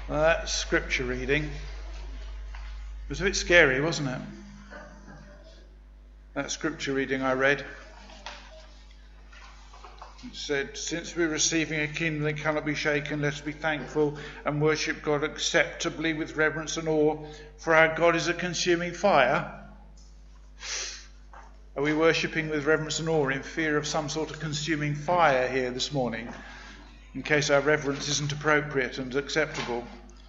Well, that scripture reading was a bit scary, wasn't it? That scripture reading I read. It said, since we're receiving a kingdom that cannot be shaken, let us be thankful and worship God acceptably with reverence and awe, for our God is a consuming fire. Are we worshipping with reverence and awe in fear of some sort of consuming fire here this morning, in case our reverence isn't appropriate and acceptable?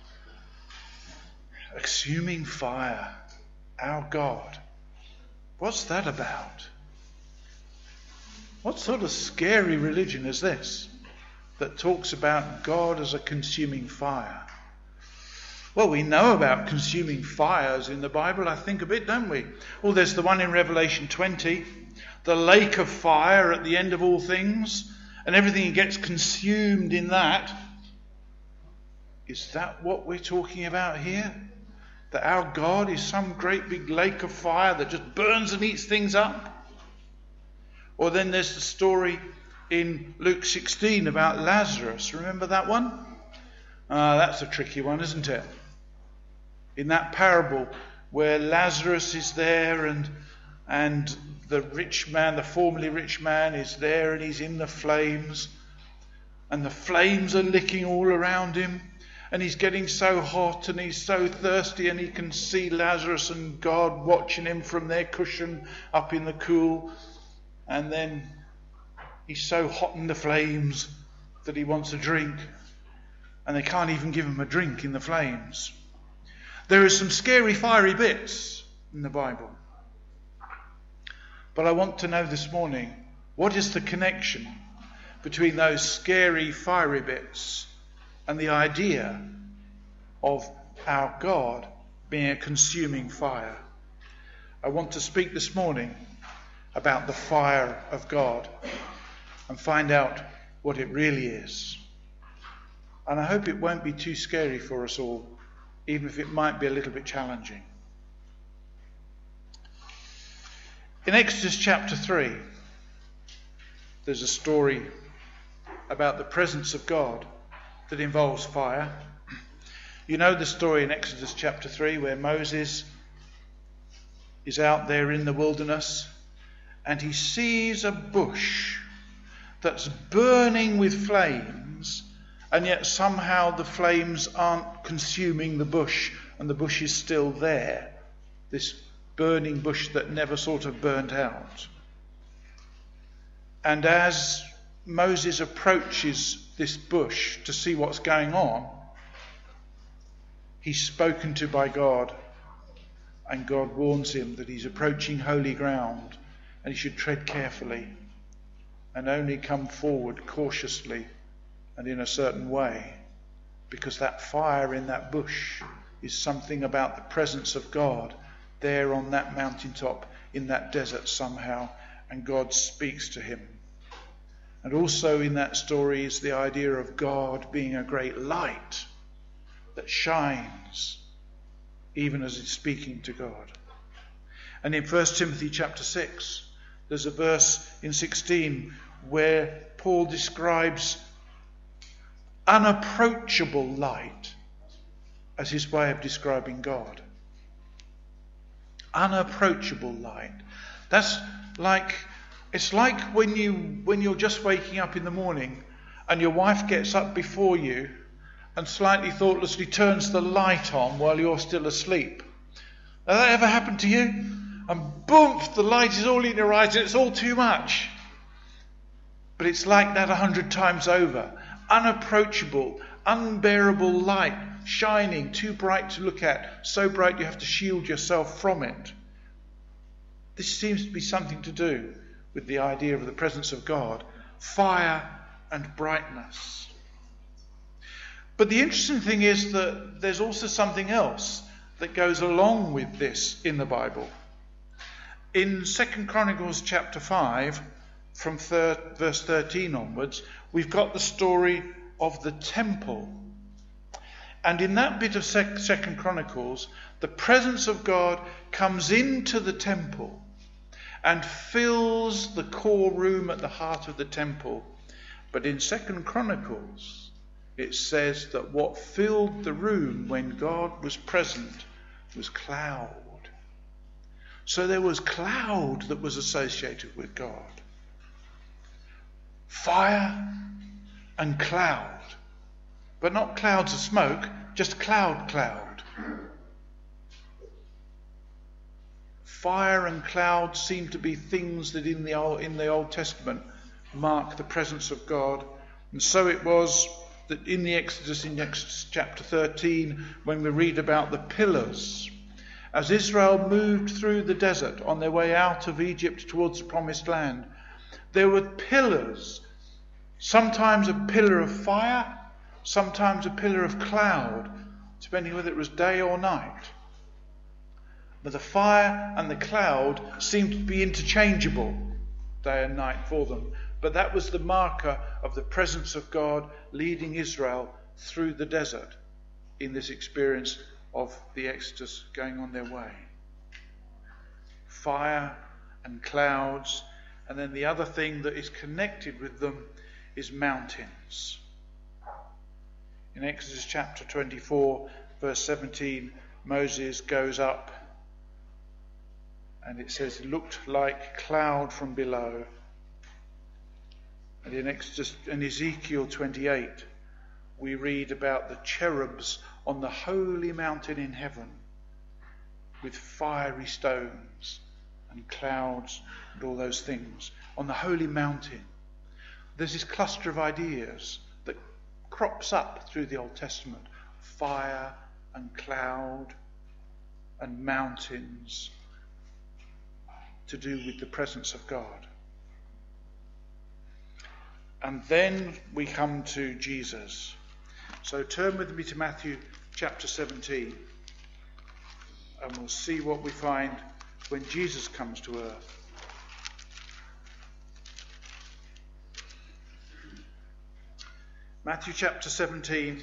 Consuming fire, our God. What's that about? What sort of scary religion is this that talks about God as a consuming fire? Well, we know about consuming fires in the Bible, I think, a bit, don't we? Well, there's the one in Revelation 20, the lake of fire at the end of all things, and everything gets consumed in that. Is that what we're talking about here? That our God is some great big lake of fire that just burns and eats things up? Or then there's the story in Luke 16 about Lazarus. Remember that one? That's a tricky one, isn't it? In that parable where Lazarus is there and the rich man, the formerly rich man, is there and he's in the flames. And the flames are licking all around him. And he's getting so hot and he's so thirsty, and he can see Lazarus and God watching him from their cushion up in the cool. And then he's so hot in the flames that he wants a drink. And they can't even give him a drink in the flames. There are some scary, fiery bits in the Bible. But I want to know this morning, what is the connection between those scary, fiery bits and the idea of our God being a consuming fire? I want to speak this morning about the fire of God and find out what it really is. And I hope it won't be too scary for us all, even if it might be a little bit challenging. In Exodus chapter 3, there's a story about the presence of God that involves fire. You know the story in Exodus chapter 3 where Moses is out there in the wilderness and he sees a bush that's burning with flames, and yet somehow the flames aren't consuming the bush and the bush is still there. This burning bush that never sort of burnt out. And as Moses approaches this bush to see what's going on, he's spoken to by God, and God warns him that he's approaching holy ground and he should tread carefully and only come forward cautiously and in a certain way, because that fire in that bush is something about the presence of God there on that mountaintop in that desert somehow, and God speaks to him. And also in that story is the idea of God being a great light that shines even as it's speaking to God. And in 1 Timothy chapter 6, there's a verse in 16 where Paul describes unapproachable light as his way of describing God. Unapproachable light. That's like, it's like when you're just waking up in the morning and your wife gets up before you and slightly thoughtlessly turns the light on while you're still asleep. Has that ever happened to you? And boom, the light is all in your eyes and it's all too much. But it's like that 100 times over. Unapproachable, unbearable light, shining, too bright to look at, so bright you have to shield yourself from it. This seems to be something to do with the idea of the presence of God, fire and brightness. But the interesting thing is that there's also something else that goes along with this in the Bible. In 2 Chronicles chapter 5, from verse 13 onwards, we've got the story of the temple. And in that bit of 2 Chronicles, the presence of God comes into the temple and fills the core room at the heart of the temple. But in 2 Chronicles, it says that what filled the room when God was present was cloud. So there was cloud that was associated with God. Fire and cloud. But not clouds of smoke, just cloud. Fire and cloud seem to be things that in the Old Testament mark the presence of God. And so it was that in Exodus chapter 13, when we read about the pillars, as Israel moved through the desert on their way out of Egypt towards the promised land, there were pillars, sometimes a pillar of fire, sometimes a pillar of cloud, depending whether it was day or night. But the fire and the cloud seemed to be interchangeable, day and night for them. But that was the marker of the presence of God leading Israel through the desert in this experience of the Exodus going on their way. Fire and clouds, and then the other thing that is connected with them is mountains. In Exodus chapter 24, verse 17, Moses goes up, and it says it looked like cloud from below. And in Ezekiel 28, we read about the cherubs on the holy mountain in heaven with fiery stones and clouds and all those things. On the holy mountain, there's this cluster of ideas that crops up through the Old Testament. Fire and cloud and mountains, to do with the presence of God. And then we come to Jesus. So turn with me to Matthew chapter 17, and we'll see what we find when Jesus comes to earth. Matthew chapter 17.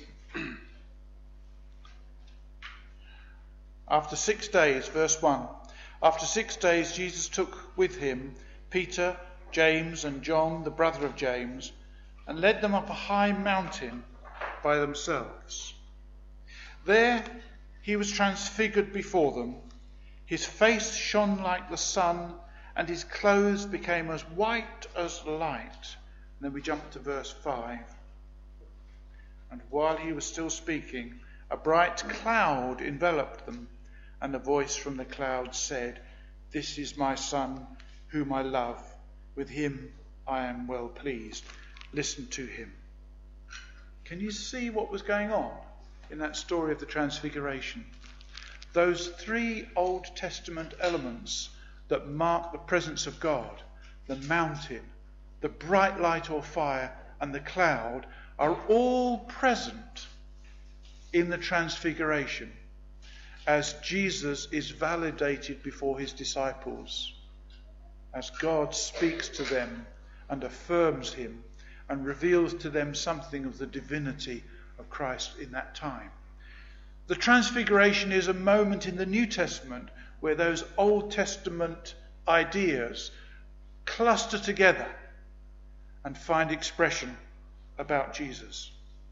After 6 days, verse 1. After 6 days, Jesus took with him Peter, James, and John, the brother of James, and led them up a high mountain by themselves. There he was transfigured before them. His face shone like the sun, and his clothes became as white as light. And then we jump to verse 5. And while he was still speaking, a bright cloud enveloped them, and a voice from the cloud said, "This is my Son, whom I love. With him I am well pleased. Listen to him." Can you see what was going on in that story of the Transfiguration? Those three Old Testament elements that mark the presence of God, the mountain, the bright light or fire, and the cloud, are all present in the Transfiguration as Jesus is validated before his disciples, as God speaks to them and affirms him and reveals to them something of the divinity of Christ in that time. The Transfiguration is a moment in the New Testament where those Old Testament ideas cluster together and find expression about Jesus.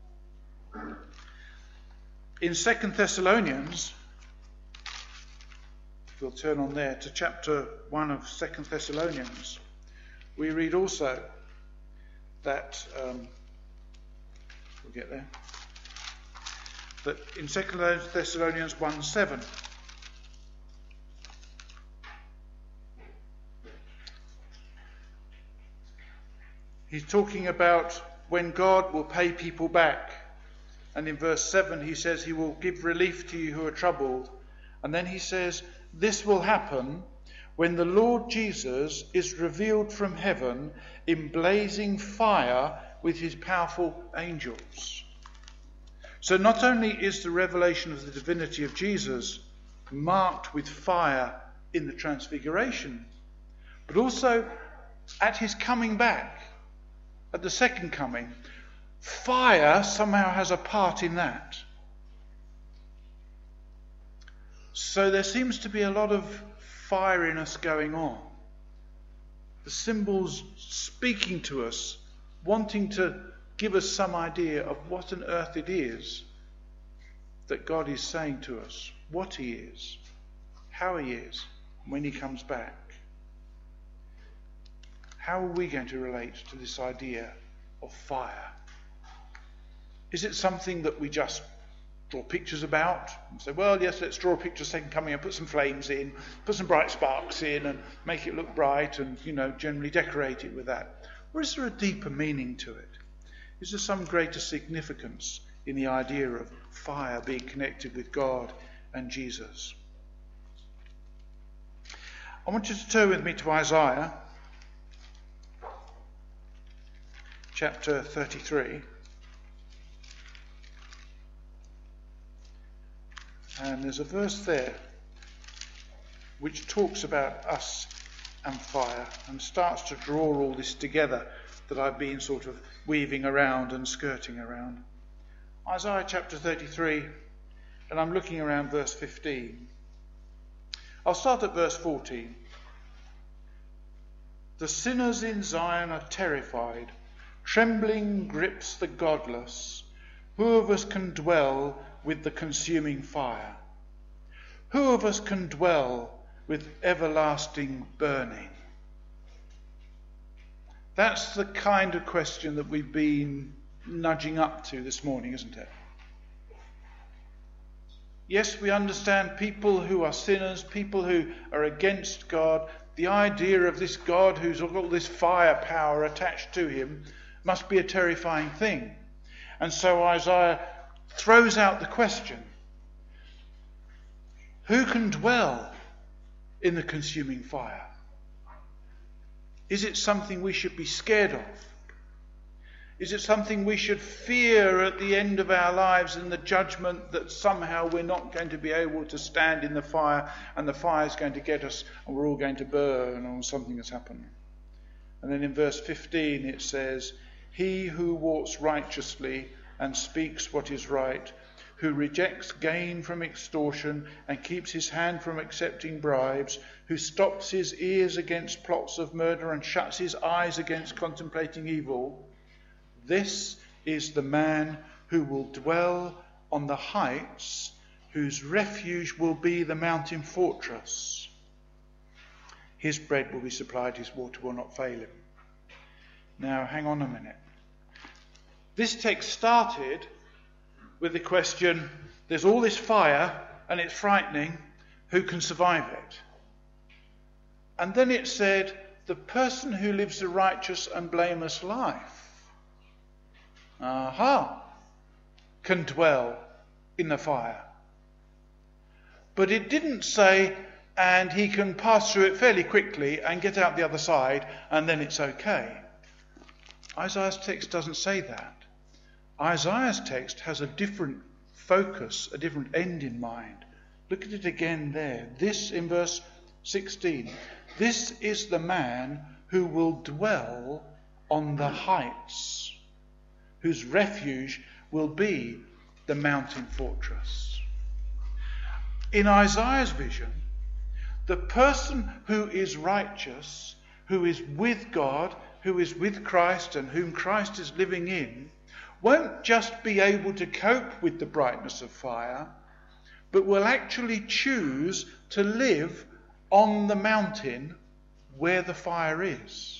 In 2 Thessalonians, we'll turn on there to chapter 1 of 2 Thessalonians, we read also that, we'll get there, that in 2 Thessalonians 1:7, he's talking about when God will pay people back. And in verse 7 he says he will give relief to you who are troubled. And then he says, this will happen when the Lord Jesus is revealed from heaven in blazing fire with his powerful angels. So not only is the revelation of the divinity of Jesus marked with fire in the Transfiguration, but also at his coming back, at the second coming, fire somehow has a part in that. So there seems to be a lot of fieriness going on. The symbols speaking to us, wanting to give us some idea of what on earth it is that God is saying to us, what he is, how he is, when he comes back. How are we going to relate to this idea of fire? Is it something that we just draw pictures about and say, well, yes, let's draw a picture of second coming and put some flames in, put some bright sparks in and make it look bright and, generally decorate it with that? Or is there a deeper meaning to it? Is there some greater significance in the idea of fire being connected with God and Jesus? I want you to turn with me to Isaiah chapter 33. And there's a verse there which talks about us and fire and starts to draw all this together that I've been sort of weaving around and skirting around. Isaiah chapter 33, and I'm looking around verse 15. I'll start at verse 14. The sinners in Zion are terrified. Trembling grips the godless. Who of us can dwell with the consuming fire? Who of us can dwell with everlasting burning? That's the kind of question that we've been nudging up to this morning, isn't it? Yes, we understand people who are sinners, people who are against God. The idea of this God who's got all this firepower attached to him must be a terrifying thing. And so Isaiah throws out the question, who can dwell in the consuming fire? Is it something we should be scared of? Is it something we should fear at the end of our lives in the judgment that somehow we're not going to be able to stand in the fire and the fire is going to get us and we're all going to burn or something has happened? And then in verse 15 it says, he who walks righteously and speaks what is right, who rejects gain from extortion and keeps his hand from accepting bribes, who stops his ears against plots of murder and shuts his eyes against contemplating evil, this is the man who will dwell on the heights, whose refuge will be the mountain fortress. His bread will be supplied, his water will not fail him. Now, hang on a minute. This text started with the question, there's all this fire and it's frightening, who can survive it? And then it said, the person who lives a righteous and blameless life, can dwell in the fire. But it didn't say, and he can pass through it fairly quickly and get out the other side, and then it's okay. Isaiah's text doesn't say that. Isaiah's text has a different focus, a different end in mind. Look at it again there. This in verse 16. This is the man who will dwell on the heights, whose refuge will be the mountain fortress. In Isaiah's vision, the person who is righteous, who is with God, who is with Christ and whom Christ is living in, won't just be able to cope with the brightness of fire, but will actually choose to live on the mountain where the fire is.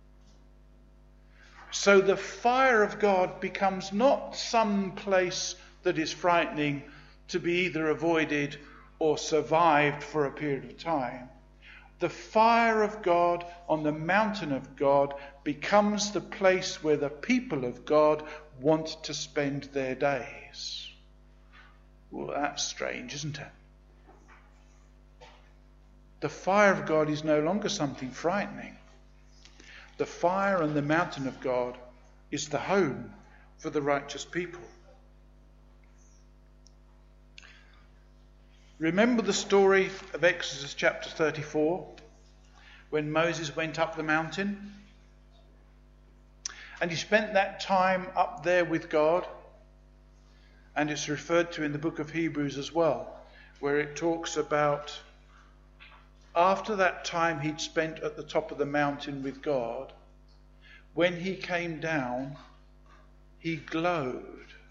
So the fire of God becomes not some place that is frightening to be either avoided or survived for a period of time. The fire of God on the mountain of God becomes the place where the people of God want to spend their days. Well, that's strange, isn't it? The fire of God is no longer something frightening. The fire on the mountain of God is the home for the righteous people. Remember the story of Exodus chapter 34, when Moses went up the mountain? And he spent that time up there with God. And it's referred to in the book of Hebrews as well, where it talks about after that time he'd spent at the top of the mountain with God, when he came down, he glowed.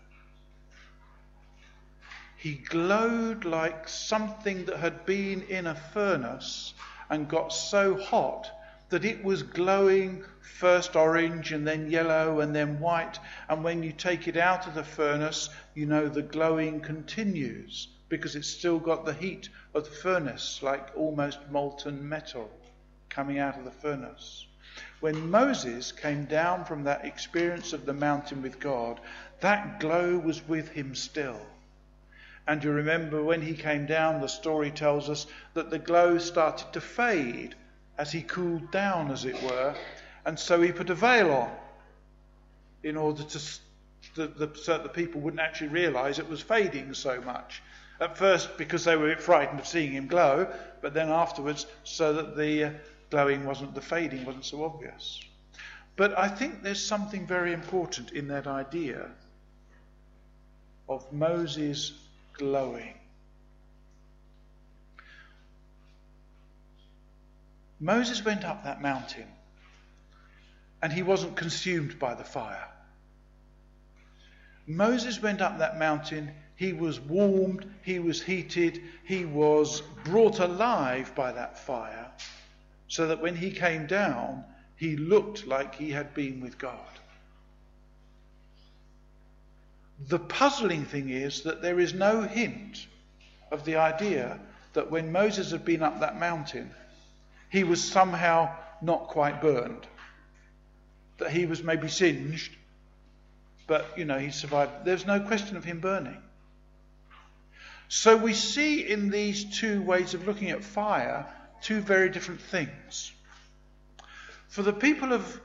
He glowed like something that had been in a furnace and got so hot that it was glowing first orange and then yellow and then white. And when you take it out of the furnace, you know the glowing continues because it's still got the heat of the furnace, like almost molten metal coming out of the furnace. When Moses came down from that experience of the mountain with God, that glow was with him still. And you remember when he came down, the story tells us that the glow started to fade as he cooled down, as it were. And so he put a veil on in order so that the people wouldn't actually realise it was fading so much. At first because they were a bit frightened of seeing him glow, but then afterwards so that the the fading wasn't so obvious. But I think there's something very important in that idea of Moses glowing. Moses went up that mountain and he wasn't consumed by the fire. Moses went up that mountain, he was warmed, he was heated, he was brought alive by that fire, so that when he came down, he looked like he had been with God. The puzzling thing is that there is no hint of the idea that when Moses had been up that mountain, he was somehow not quite burned. That he was maybe singed, but, he survived. There's no question of him burning. So we see in these two ways of looking at fire, two very different things. For the people of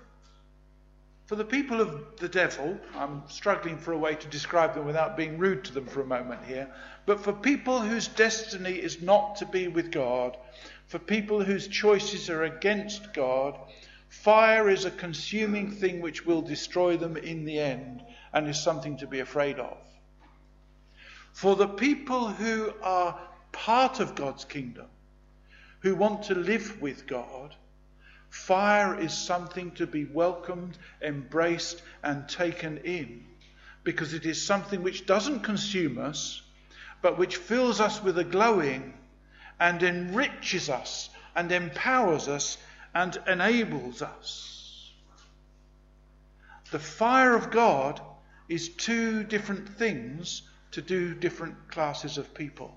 the devil, I'm struggling for a way to describe them without being rude to them for a moment here, but for people whose destiny is not to be with God, for people whose choices are against God, fire is a consuming thing which will destroy them in the end and is something to be afraid of. For the people who are part of God's kingdom, who want to live with God, fire is something to be welcomed, embraced and taken in, because it is something which doesn't consume us, but which fills us with a glowing and enriches us and empowers us and enables us. The fire of God is two different things to do different classes of people.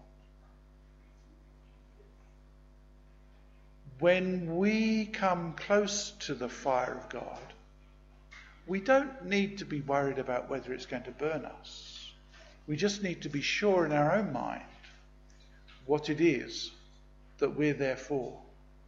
When we come close to the fire of God, we don't need to be worried about whether it's going to burn us. We just need to be sure in our own mind what it is that we're there for.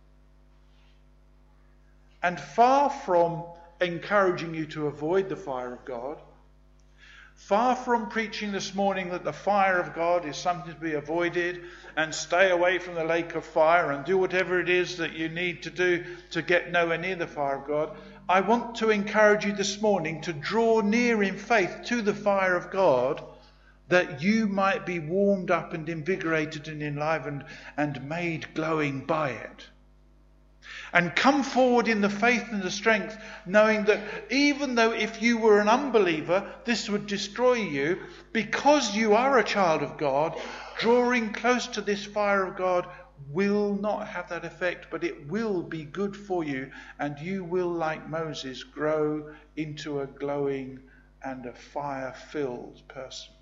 And far from encouraging you to avoid the fire of God, far from preaching this morning that the fire of God is something to be avoided and stay away from the lake of fire and do whatever it is that you need to do to get nowhere near the fire of God, I want to encourage you this morning to draw near in faith to the fire of God, that you might be warmed up and invigorated and enlivened and made glowing by it. And come forward in the faith and the strength, knowing that even though if you were an unbeliever, this would destroy you, because you are a child of God, drawing close to this fire of God will not have that effect, but it will be good for you, and you will, like Moses, grow into a glowing and a fire-filled person.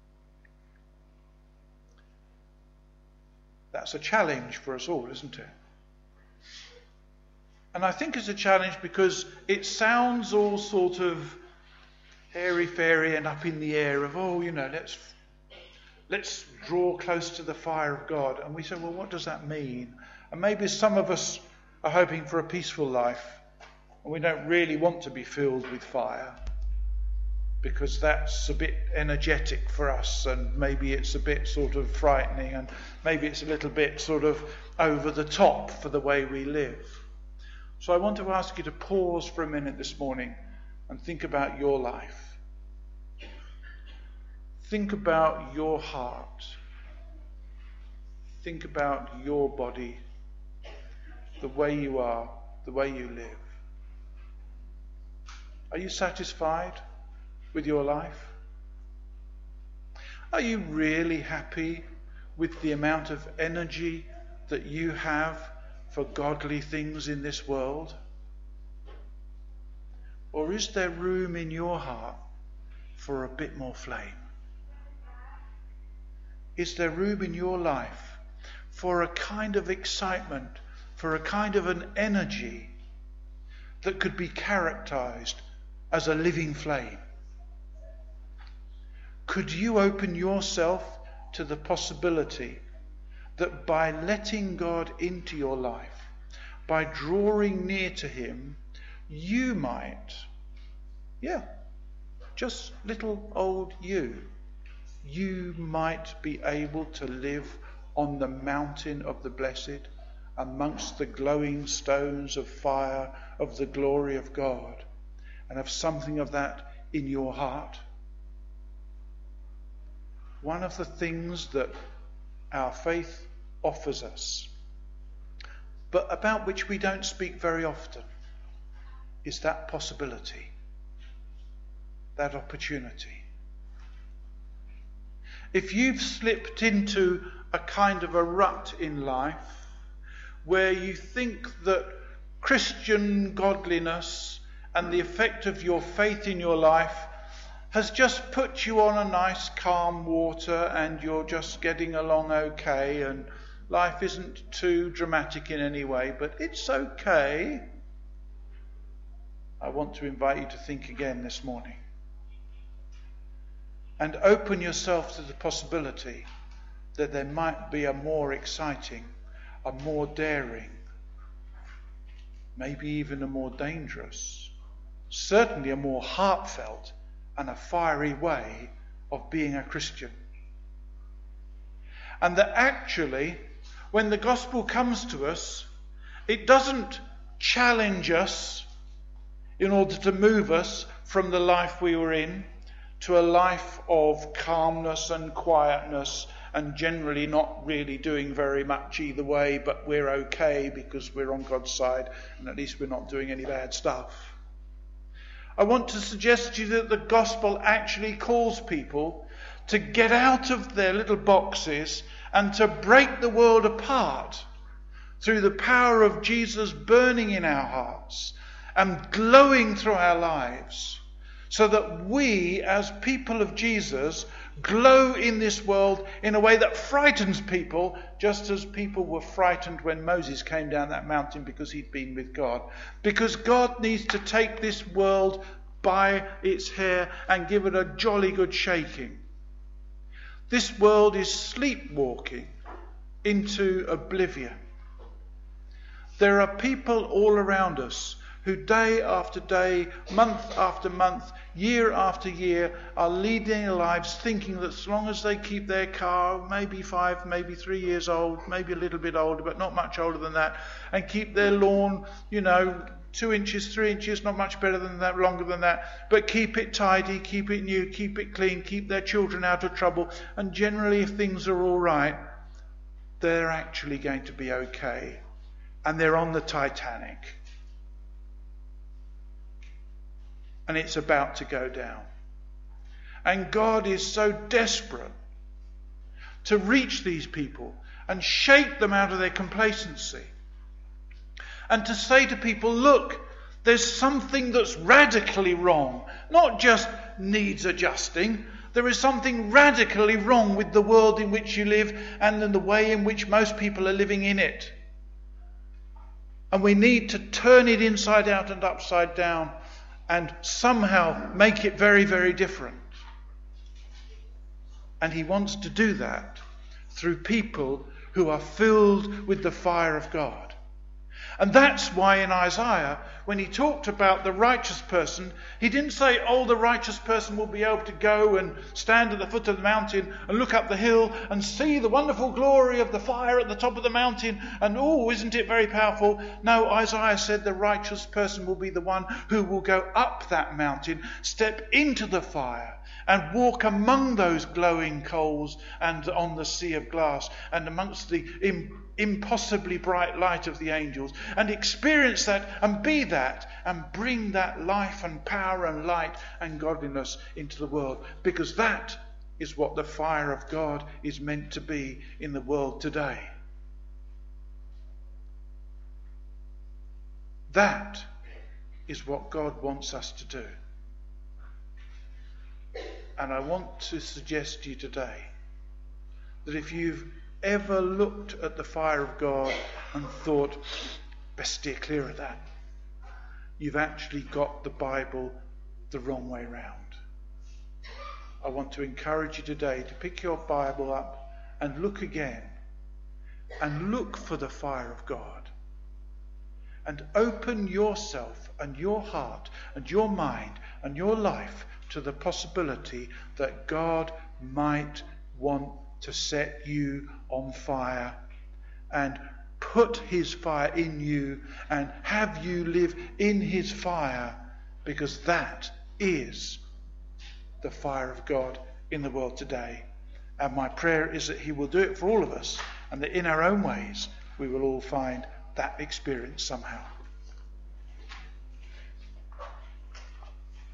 That's a challenge for us all, isn't it? And I think it's a challenge because it sounds all sort of airy-fairy and up in the air of, let's draw close to the fire of God. And we say, well, what does that mean? And maybe some of us are hoping for a peaceful life, and we don't really want to be filled with fire because that's a bit energetic for us, and maybe it's a bit sort of frightening, and maybe it's a little bit sort of over the top for the way we live. So I want to ask you to pause for a minute this morning and think about your life. Think about your heart. Think about your body, the way you are, the way you live. Are you satisfied with your life? Are you really happy with the amount of energy that you have for godly things in this world? Or is there room in your heart for a bit more flame? Is there room in your life for a kind of excitement, for a kind of an energy that could be characterized as a living flame? Could you open yourself to the possibility that by letting God into your life, by drawing near to him, you might, just little old you might be able to live on the mountain of the blessed, amongst the glowing stones of fire of the glory of God, and have something of that in your heart? One of the things that our faith offers us, but about which we don't speak very often, is that possibility, that opportunity. If you've slipped into a kind of a rut in life where you think that Christian godliness and the effect of your faith in your life has just put you on a nice calm water and you're just getting along okay and life isn't too dramatic in any way, but it's okay, I want to invite you to think again this morning and open yourself to the possibility that there might be a more exciting, a more daring, maybe even a more dangerous, certainly a more heartfelt and a fiery way of being a Christian. And that actually, when the gospel comes to us, it doesn't challenge us in order to move us from the life we were in to a life of calmness and quietness and generally not really doing very much either way, but we're okay because we're on God's side and at least we're not doing any bad stuff. I want to suggest to you that the gospel actually calls people to get out of their little boxes and to break the world apart through the power of Jesus burning in our hearts and glowing through our lives, so that we, as people of Jesus, glow in this world in a way that frightens people, just as people were frightened when Moses came down that mountain because he'd been with God. Because God needs to take this world by its hair and give it a jolly good shaking. This world is sleepwalking into oblivion. There are people all around us who day after day, month after month, year after year are leading their lives thinking that as long as they keep their car maybe 5, maybe 3 years old, maybe a little bit older, but not much older than that, and keep their lawn, 2 inches, 3 inches, not much better than that, longer than that, but keep it tidy, keep it new, keep it clean, keep their children out of trouble, and generally if things are all right, they're actually going to be okay. And they're on the Titanic. And it's about to go down. And God is so desperate to reach these people and shake them out of their complacency. And to say to people, look, there's something that's radically wrong. Not just needs adjusting. There is something radically wrong with the world in which you live and in the way in which most people are living in it. And we need to turn it inside out and upside down and somehow make it very, very different. And he wants to do that through people who are filled with the fire of God. And that's why in Isaiah, when he talked about the righteous person, he didn't say, the righteous person will be able to go and stand at the foot of the mountain and look up the hill and see the wonderful glory of the fire at the top of the mountain and, isn't it very powerful? No, Isaiah said the righteous person will be the one who will go up that mountain, step into the fire and walk among those glowing coals and on the sea of glass and amongst the impossibly bright light of the angels, and experience that and be that and bring that life and power and light and godliness into the world, because that is what the fire of God is meant to be in the world today. That is what God wants us to do. And I want to suggest to you today that if you've ever looked at the fire of God and thought, best steer clear of that, you've actually got the Bible the wrong way round. I want to encourage you today to pick your Bible up and look again, and look for the fire of God, and open yourself and your heart and your mind and your life to the possibility that God might want to set you on fire and put his fire in you and have you live in his fire, because that is the fire of God in the world today. And my prayer is that he will do it for all of us, and that in our own ways we will all find that experience somehow.